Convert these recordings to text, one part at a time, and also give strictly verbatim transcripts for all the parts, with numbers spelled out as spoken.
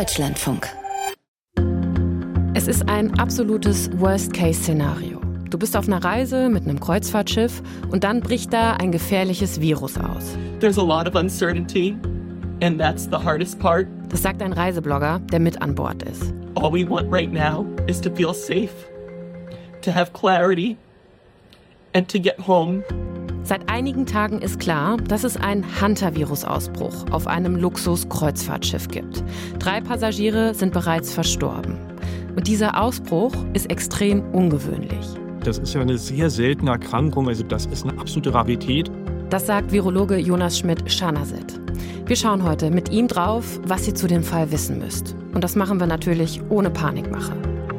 Deutschlandfunk. Es ist ein absolutes Worst-Case-Szenario. Du bist auf einer Reise mit einem Kreuzfahrtschiff und dann bricht da ein gefährliches Virus aus. There's a lot of uncertainty and that's the hardest part. Das sagt ein Reiseblogger, der mit an Bord ist. All we want right now is to feel safe, to have clarity and to get home. Seit einigen Tagen ist klar, dass es einen Hantavirus-Ausbruch auf einem Luxus-Kreuzfahrtschiff gibt. Drei Passagiere sind bereits verstorben. Und dieser Ausbruch ist extrem ungewöhnlich. Das ist ja eine sehr seltene Erkrankung, also das ist eine absolute Rarität. Das sagt Virologe Jonas Schmidt-Schanasit. Wir schauen heute mit ihm drauf, was ihr zu dem Fall wissen müsst. Und das machen wir natürlich ohne Panikmache.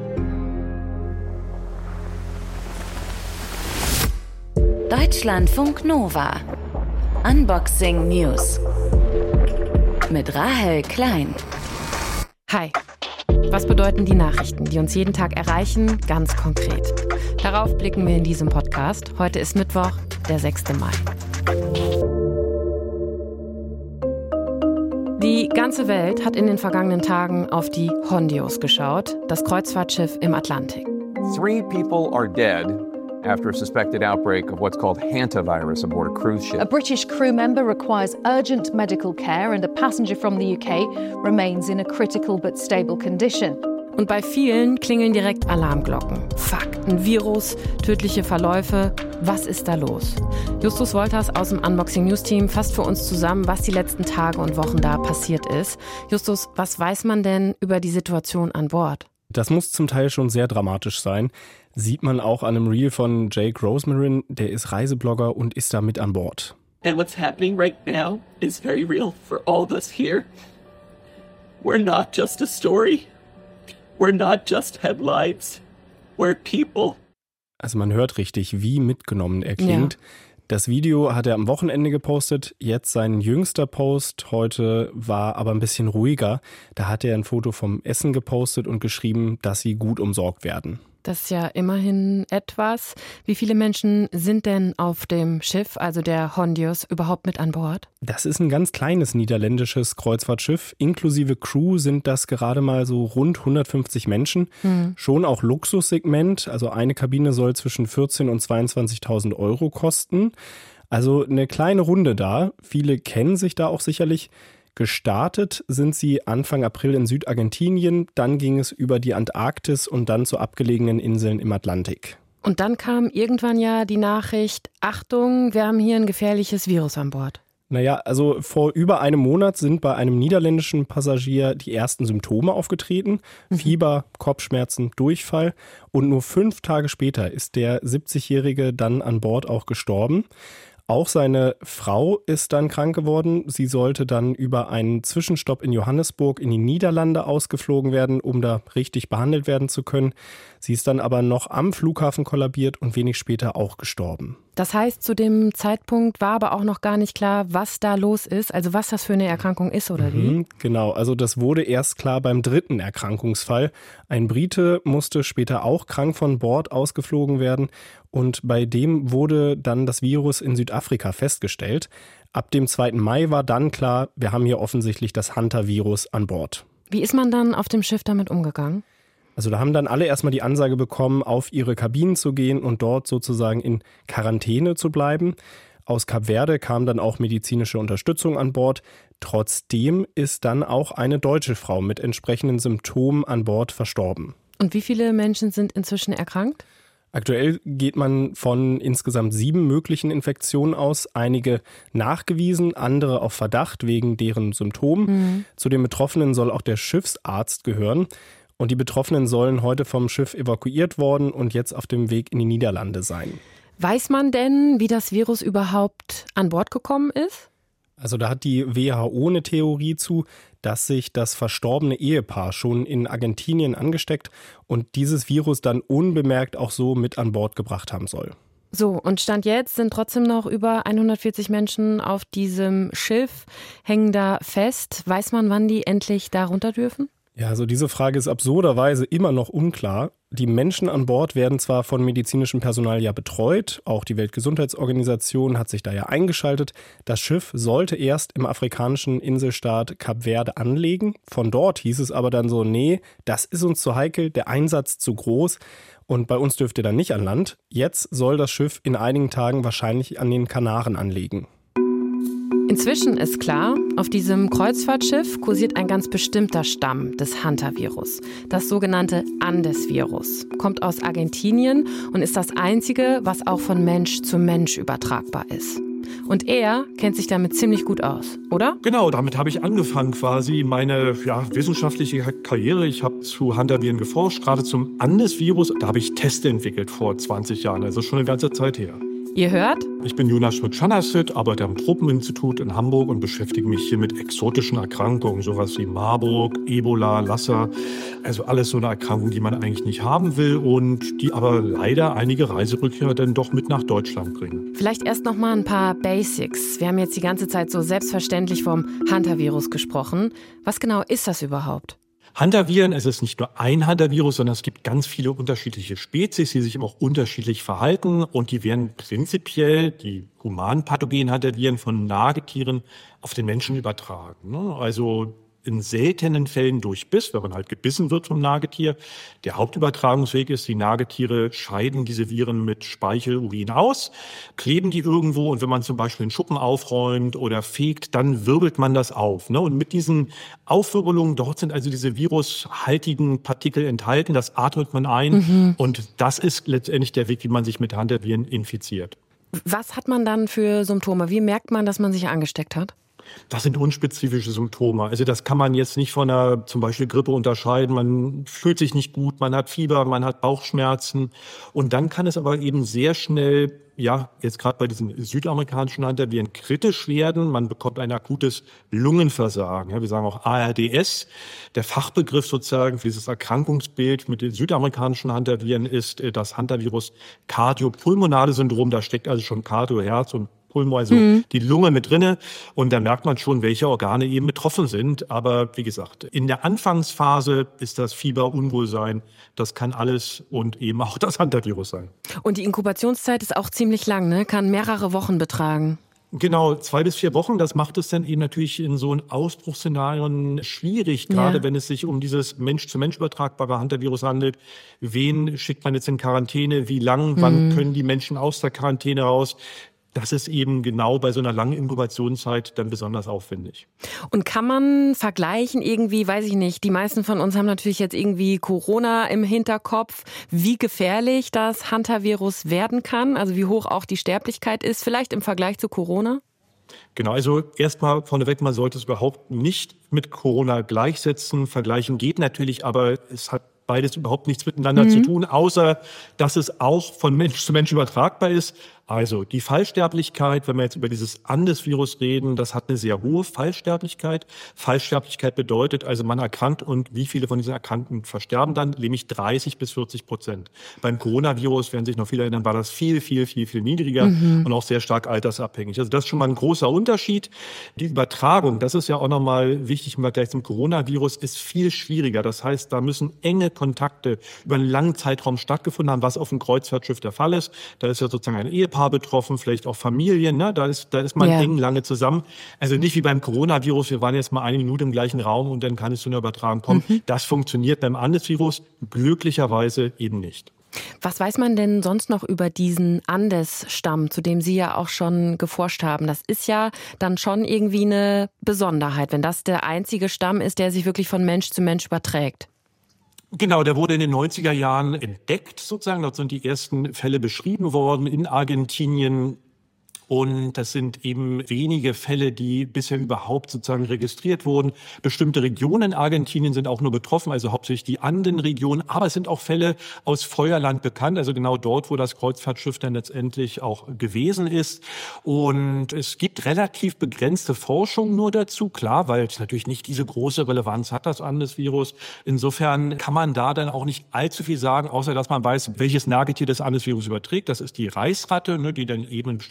Deutschlandfunk Nova. Unboxing News. Mit Rahel Klein. Hi. Was bedeuten die Nachrichten, die uns jeden Tag erreichen, ganz konkret? Darauf blicken wir in diesem Podcast. Heute ist Mittwoch, der sechster Mai. Die ganze Welt hat in den vergangenen Tagen auf die Hondios geschaut, das Kreuzfahrtschiff im Atlantik. Three people are dead after a suspected outbreak of what's called hantavirus aboard a cruise ship. A British crew member requires urgent medical care and a passenger from the U K remains in a critical but stable condition. Und bei vielen klingeln direkt Alarmglocken. Fuck, ein Virus, tödliche Verläufe. Was ist da los? Justus Wolters aus dem Unboxing News Team fasst für uns zusammen, was die letzten Tage und Wochen da passiert ist. Justus, was weiß man denn über die Situation an Bord? Das muss zum Teil schon sehr dramatisch sein. Sieht man auch an einem Reel von Jake Rosmarin, der ist Reiseblogger und ist da mit an Bord. And what's happening right now is very real for all of us here. We're not just a story. We're not just headlines. We're people. Also man hört richtig, wie mitgenommen er klingt. Ja. Das Video hat er am Wochenende gepostet, jetzt sein jüngster Post heute war aber ein bisschen ruhiger. Da hat er ein Foto vom Essen gepostet und geschrieben, dass sie gut umsorgt werden. Das ist ja immerhin etwas. Wie viele Menschen sind denn auf dem Schiff, also der Hondios, überhaupt mit an Bord? Das ist ein ganz kleines niederländisches Kreuzfahrtschiff. Inklusive Crew sind das gerade mal so rund hundertfünfzig Menschen. Mhm. Schon auch Luxussegment. Also eine Kabine soll zwischen vierzehntausend und zweiundzwanzigtausend Euro kosten. Also eine kleine Runde da. Viele kennen sich da auch sicherlich. Gestartet sind sie Anfang April in Südargentinien, dann ging es über die Antarktis und dann zu abgelegenen Inseln im Atlantik. Und dann kam irgendwann ja die Nachricht, Achtung, wir haben hier ein gefährliches Virus an Bord. Naja, also vor über einem Monat sind bei einem niederländischen Passagier die ersten Symptome aufgetreten. Mhm. Fieber, Kopfschmerzen, Durchfall. Und nur fünf Tage später ist der siebzigjährige dann an Bord auch gestorben. Auch seine Frau ist dann krank geworden. Sie sollte dann über einen Zwischenstopp in Johannesburg in die Niederlande ausgeflogen werden, um da richtig behandelt werden zu können. Sie ist dann aber noch am Flughafen kollabiert und wenig später auch gestorben. Das heißt, zu dem Zeitpunkt war aber auch noch gar nicht klar, was da los ist, also was das für eine Erkrankung ist oder wie? Mhm, genau, also das wurde erst klar beim dritten Erkrankungsfall. Ein Brite musste später auch krank von Bord ausgeflogen werden und bei dem wurde dann das Virus in Südafrika festgestellt. Ab dem zweiten Mai war dann klar, wir haben hier offensichtlich das Hantavirus an Bord. Wie ist man dann auf dem Schiff damit umgegangen? Also da haben dann alle erstmal die Ansage bekommen, auf ihre Kabinen zu gehen und dort sozusagen in Quarantäne zu bleiben. Aus Kap Verde kam dann auch medizinische Unterstützung an Bord. Trotzdem ist dann auch eine deutsche Frau mit entsprechenden Symptomen an Bord verstorben. Und wie viele Menschen sind inzwischen erkrankt? Aktuell geht man von insgesamt sieben möglichen Infektionen aus, einige nachgewiesen, andere auf Verdacht wegen deren Symptomen. Mhm. Zu den Betroffenen soll auch der Schiffsarzt gehören. Und die Betroffenen sollen heute vom Schiff evakuiert worden und jetzt auf dem Weg in die Niederlande sein. Weiß man denn, wie das Virus überhaupt an Bord gekommen ist? Also da hat die W H O eine Theorie zu, dass sich das verstorbene Ehepaar schon in Argentinien angesteckt und dieses Virus dann unbemerkt auch so mit an Bord gebracht haben soll. So, und Stand jetzt sind trotzdem noch über hundertvierzig Menschen auf diesem Schiff, hängen da fest. Weiß man, wann die endlich da runter dürfen? Ja, also diese Frage ist absurderweise immer noch unklar. Die Menschen an Bord werden zwar von medizinischem Personal ja betreut, auch die Weltgesundheitsorganisation hat sich da ja eingeschaltet. Das Schiff sollte erst im afrikanischen Inselstaat Kap Verde anlegen. Von dort hieß es aber dann so, nee, das ist uns zu heikel, der Einsatz zu groß und bei uns dürft ihr dann nicht an Land. Jetzt soll das Schiff in einigen Tagen wahrscheinlich an den Kanaren anlegen. Inzwischen ist klar, auf diesem Kreuzfahrtschiff kursiert ein ganz bestimmter Stamm des Hantavirus. Das sogenannte Andes-Virus. Kommt aus Argentinien und ist das einzige, was auch von Mensch zu Mensch übertragbar ist. Und er kennt sich damit ziemlich gut aus, oder? Genau, damit habe ich angefangen quasi meine ja, wissenschaftliche Karriere. Ich habe zu Hantaviren geforscht, gerade zum Andes-Virus. Da habe ich Teste entwickelt vor zwanzig Jahren, also schon eine ganze Zeit her. Ihr hört? Ich bin Jonas Schmidt-Schanasit, arbeite am Tropeninstitut in Hamburg und beschäftige mich hier mit exotischen Erkrankungen, sowas wie Marburg, Ebola, Lassa. Also alles so eine Erkrankung, die man eigentlich nicht haben will und die aber leider einige Reiserückkehrer dann doch mit nach Deutschland bringen. Vielleicht erst noch mal ein paar Basics. Wir haben jetzt die ganze Zeit so selbstverständlich vom Hantavirus gesprochen. Was genau ist das überhaupt? Hantaviren, es ist nicht nur ein Hantavirus, sondern es gibt ganz viele unterschiedliche Spezies, die sich auch unterschiedlich verhalten. Und die werden prinzipiell, die humanen pathogenen Hantaviren, von Nagetieren auf den Menschen übertragen. Also in seltenen Fällen durch Biss, wenn man halt gebissen wird vom Nagetier. Der Hauptübertragungsweg ist, die Nagetiere scheiden diese Viren mit Speichel, Urin aus, kleben die irgendwo und wenn man zum Beispiel einen Schuppen aufräumt oder fegt, dann wirbelt man das auf. Und mit diesen Aufwirbelungen, dort sind also diese virushaltigen Partikel enthalten, das atmet man ein mhm. und das ist letztendlich der Weg, wie man sich mit Hantaviren infiziert. Was hat man dann für Symptome? Wie merkt man, dass man sich angesteckt hat? Das sind unspezifische Symptome. Also das kann man jetzt nicht von einer zum Beispiel Grippe unterscheiden. Man fühlt sich nicht gut, man hat Fieber, man hat Bauchschmerzen. Und dann kann es aber eben sehr schnell, ja, jetzt gerade bei diesen südamerikanischen Hantaviren kritisch werden. Man bekommt ein akutes Lungenversagen. Ja, wir sagen auch A R D S. Der Fachbegriff sozusagen für dieses Erkrankungsbild mit den südamerikanischen Hantaviren ist das Hantavirus Kardiopulmonale Syndrom. Da steckt also schon Kardio, Herz und Pulmo, also mhm. die Lunge mit drinne. Und da merkt man schon, welche Organe eben betroffen sind. Aber wie gesagt, in der Anfangsphase ist das Fieber, Unwohlsein. Das kann alles und eben auch das Hantavirus sein. Und die Inkubationszeit ist auch ziemlich lang, ne? Kann mehrere Wochen betragen. Genau, zwei bis vier Wochen. Das macht es dann eben natürlich in so einem Ausbruchsszenarien schwierig, gerade ja. wenn es sich um dieses Mensch-zu-Mensch übertragbare Hantavirus handelt. Wen schickt man jetzt in Quarantäne? Wie lang? Mhm. Wann können die Menschen aus der Quarantäne raus? Das ist eben genau bei so einer langen Inkubationszeit dann besonders aufwendig. Und kann man vergleichen irgendwie, weiß ich nicht, die meisten von uns haben natürlich jetzt irgendwie Corona im Hinterkopf, wie gefährlich das Hantavirus werden kann, also wie hoch auch die Sterblichkeit ist, vielleicht im Vergleich zu Corona? Genau, also erstmal vorneweg, man sollte es überhaupt nicht mit Corona gleichsetzen. Vergleichen geht natürlich, aber es hat beides überhaupt nichts miteinander mhm. zu tun, außer dass es auch von Mensch zu Mensch übertragbar ist. Also die Fallsterblichkeit, wenn wir jetzt über dieses Andes-Virus reden, das hat eine sehr hohe Fallsterblichkeit. Fallsterblichkeit bedeutet also, man erkrankt und wie viele von diesen Erkrankten versterben dann? Nämlich dreißig bis vierzig Prozent. Beim Coronavirus, werden sich noch viele erinnern, war das viel, viel, viel, viel niedriger mhm. und auch sehr stark altersabhängig. Also das ist schon mal ein großer Unterschied. Die Übertragung, das ist ja auch nochmal wichtig im Vergleich zum Coronavirus, ist viel schwieriger. Das heißt, da müssen enge Kontakte über einen langen Zeitraum stattgefunden haben, was auf dem Kreuzfahrtschiff der Fall ist. Da ist ja sozusagen ein Ehepaar betroffen, vielleicht auch Familien, ne? Da ist, da ist man yeah. eng lange zusammen. Also nicht wie beim Coronavirus, wir waren jetzt mal eine Minute im gleichen Raum und dann kann es zu einer Übertragung kommen. Mhm. Das funktioniert beim Andes-Virus glücklicherweise eben nicht. Was weiß man denn sonst noch über diesen Andes-Stamm, zu dem Sie ja auch schon geforscht haben? Das ist ja dann schon irgendwie eine Besonderheit, wenn das der einzige Stamm ist, der sich wirklich von Mensch zu Mensch überträgt. Genau, der wurde in den neunziger Jahren entdeckt sozusagen. Dort sind die ersten Fälle beschrieben worden in Argentinien. Und das sind eben wenige Fälle, die bisher überhaupt sozusagen registriert wurden. Bestimmte Regionen in Argentinien sind auch nur betroffen, also hauptsächlich die Andenregion. Aber es sind auch Fälle aus Feuerland bekannt, also genau dort, wo das Kreuzfahrtschiff dann letztendlich auch gewesen ist. Und es gibt relativ begrenzte Forschung nur dazu, klar, weil es natürlich nicht diese große Relevanz hat, das Andes-Virus. Insofern kann man da dann auch nicht allzu viel sagen, außer dass man weiß, welches Nagetier das Andes-Virus überträgt. Das ist die Reißratte, ne, die dann eben in bestimmten Gebieten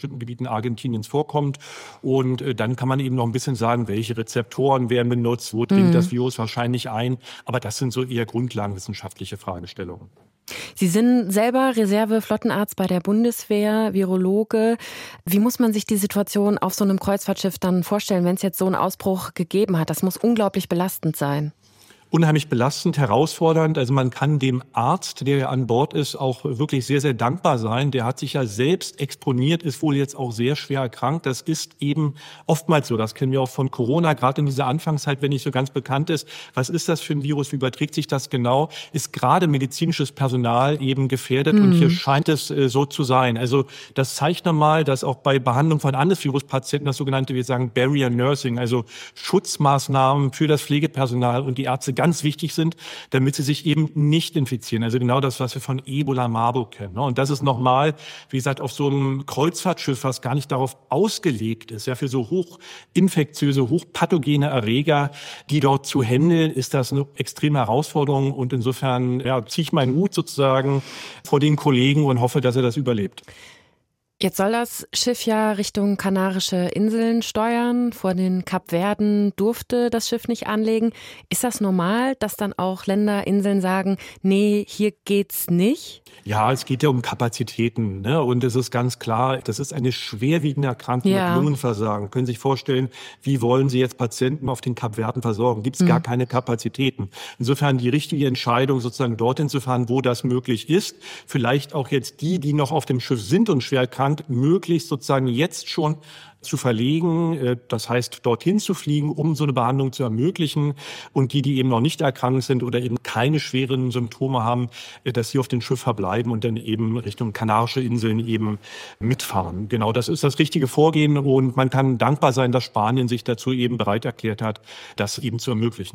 Argentiniens vorkommt. Und äh, dann kann man eben noch ein bisschen sagen, welche Rezeptoren werden benutzt, wo dringt mhm. das Virus wahrscheinlich ein. Aber das sind so eher grundlagenwissenschaftliche Fragestellungen. Sie sind selber Reserve-Flottenarzt bei der Bundeswehr, Virologe. Wie muss man sich die Situation auf so einem Kreuzfahrtschiff dann vorstellen, wenn es jetzt so einen Ausbruch gegeben hat? Das muss unglaublich belastend sein. Unheimlich belastend, herausfordernd. Also man kann dem Arzt, der an Bord ist, auch wirklich sehr, sehr dankbar sein. Der hat sich ja selbst exponiert, ist wohl jetzt auch sehr schwer erkrankt. Das ist eben oftmals so. Das kennen wir auch von Corona, gerade in dieser Anfangszeit, wenn nicht so ganz bekannt ist. Was ist das für ein Virus? Wie überträgt sich das genau? Ist gerade medizinisches Personal eben gefährdet. Mhm. Und hier scheint es äh, so zu sein. Also das zeigt nochmal, dass auch bei Behandlung von Andersviruspatienten das sogenannte, wir sagen, Barrier Nursing, also Schutzmaßnahmen für das Pflegepersonal und die Ärzte ganz wichtig sind, damit sie sich eben nicht infizieren. Also genau das, was wir von Ebola, Marburg kennen. Und das ist nochmal, wie gesagt, auf so einem Kreuzfahrtschiff, was gar nicht darauf ausgelegt ist, ja, für so hochinfektiöse, hochpathogene Erreger, die dort zu handeln, ist das eine extreme Herausforderung. Und insofern ja, ziehe ich meinen Hut sozusagen vor den Kollegen und hoffe, dass er das überlebt. Jetzt soll das Schiff ja Richtung Kanarische Inseln steuern. Vor den Kapverden durfte das Schiff nicht anlegen. Ist das normal, dass dann auch Länder, Inseln sagen, nee, hier geht's nicht? Ja, es geht ja um Kapazitäten, ne? Und es ist ganz klar, das ist eine schwerwiegende Erkrankung ja. mit Lungenversagen. Können Sie sich vorstellen, wie wollen Sie jetzt Patienten auf den Kapverden versorgen? Gibt es mhm. gar keine Kapazitäten. Insofern die richtige Entscheidung, sozusagen dorthin zu fahren, wo das möglich ist. Vielleicht auch jetzt die, die noch auf dem Schiff sind und schwer erkrankt, möglichst sozusagen jetzt schon zu verlegen, das heißt dorthin zu fliegen, um so eine Behandlung zu ermöglichen. Und die, die eben noch nicht erkrankt sind oder eben keine schweren Symptome haben, dass sie auf dem Schiff verbleiben und dann eben Richtung Kanarische Inseln eben mitfahren. Genau, das ist das richtige Vorgehen und man kann dankbar sein, dass Spanien sich dazu eben bereit erklärt hat, das eben zu ermöglichen.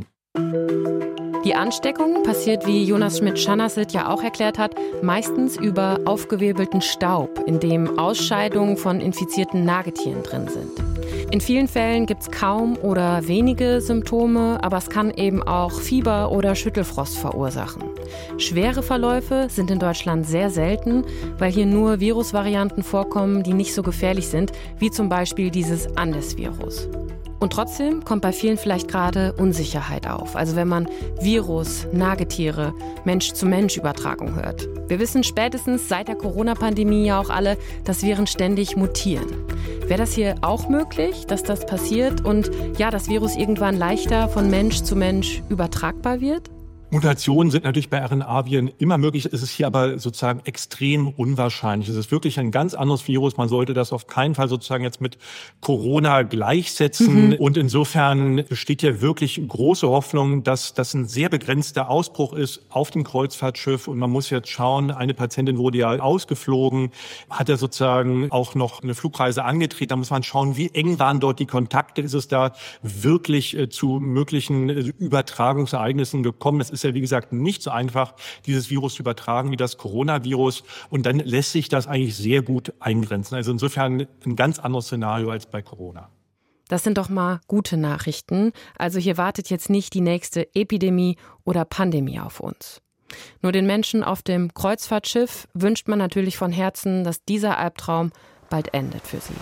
Die Ansteckung passiert, wie Jonas Schmidt-Schanasset ja auch erklärt hat, meistens über aufgewirbelten Staub, in dem Ausscheidungen von infizierten Nagetieren drin sind. In vielen Fällen gibt es kaum oder wenige Symptome, aber es kann eben auch Fieber oder Schüttelfrost verursachen. Schwere Verläufe sind in Deutschland sehr selten, weil hier nur Virusvarianten vorkommen, die nicht so gefährlich sind, wie zum Beispiel dieses Andes-Virus. Und trotzdem kommt bei vielen vielleicht gerade Unsicherheit auf. Also wenn man Virus, Nagetiere, Mensch-zu-Mensch-Übertragung hört. Wir wissen spätestens seit der Corona-Pandemie ja auch alle, dass Viren ständig mutieren. Wäre das hier auch möglich, dass das passiert und ja, das Virus irgendwann leichter von Mensch zu Mensch übertragbar wird? Mutationen sind natürlich bei R N A-Viren immer möglich. Es ist hier aber sozusagen extrem unwahrscheinlich. Es ist wirklich ein ganz anderes Virus. Man sollte das auf keinen Fall sozusagen jetzt mit Corona gleichsetzen. Mhm. Und insofern besteht ja wirklich große Hoffnung, dass das ein sehr begrenzter Ausbruch ist auf dem Kreuzfahrtschiff. Und man muss jetzt schauen, eine Patientin wurde ja ausgeflogen, hat ja sozusagen auch noch eine Flugreise angetreten. Da muss man schauen, wie eng waren dort die Kontakte. Ist es da wirklich äh, zu möglichen äh, Übertragungsereignissen gekommen? Das ist ja, wie gesagt, nicht so einfach, dieses Virus zu übertragen wie das Coronavirus. Und dann lässt sich das eigentlich sehr gut eingrenzen. Also insofern ein ganz anderes Szenario als bei Corona. Das sind doch mal gute Nachrichten. Also hier wartet jetzt nicht die nächste Epidemie oder Pandemie auf uns. Nur den Menschen auf dem Kreuzfahrtschiff wünscht man natürlich von Herzen, dass dieser Albtraum bald endet für sie.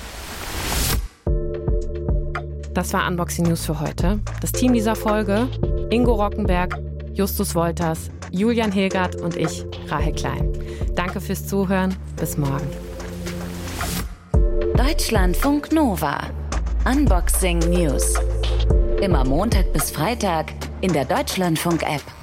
Das war Unboxing News für heute. Das Team dieser Folge: Ingo Rockenberg, Justus Wolters, Julian Hilgert und ich, Rahel Klein. Danke fürs Zuhören. Bis morgen. Deutschlandfunk Nova. Unboxing News. Immer Montag bis Freitag in der Deutschlandfunk-App.